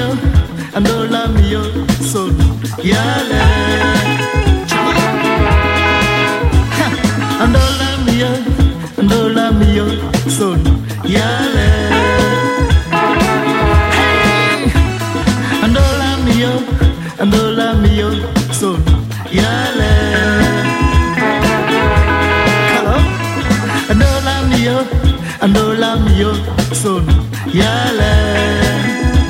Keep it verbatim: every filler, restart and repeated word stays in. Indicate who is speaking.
Speaker 1: mio, andola mio, son yale. Andola mio, andola mio, son yale. Hey, andola mio, andola mio, son yale. Hello, andola mio, andola mio.